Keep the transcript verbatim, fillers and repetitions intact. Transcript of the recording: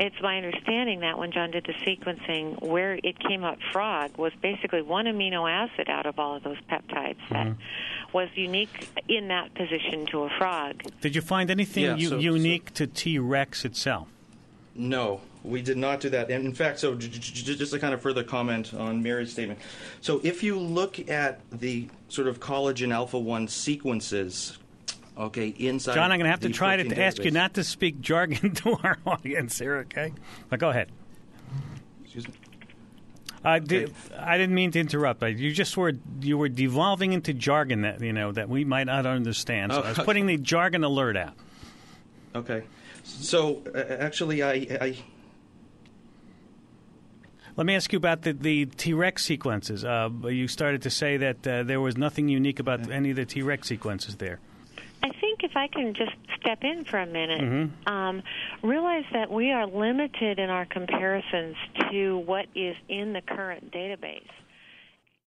it's my understanding that when John did the sequencing, where it came up frog was basically one amino acid out of all of those peptides that mm-hmm. was unique in that position to a frog. Did you find anything yeah, u- so, unique so, to T. rex itself? No, we did not do that. And in fact, so j- j- just to kind of further comment on Mary's statement. So if you look at the sort of collagen alpha one sequences, okay, inside John, I'm going to have to try to database. ask you not to speak jargon to our audience here, okay? But go ahead. Excuse me? I, okay. did, I didn't mean to interrupt. You just were you were devolving into jargon that you know that we might not understand. So oh, I was putting the jargon alert out. Okay. So, uh, actually, I, I... Let me ask you about the, the T. rex sequences. Uh, you started to say that uh, there was nothing unique about any of the T. rex sequences there. I think if I can just step in for a minute, mm-hmm. um, realize that we are limited in our comparisons to what is in the current database.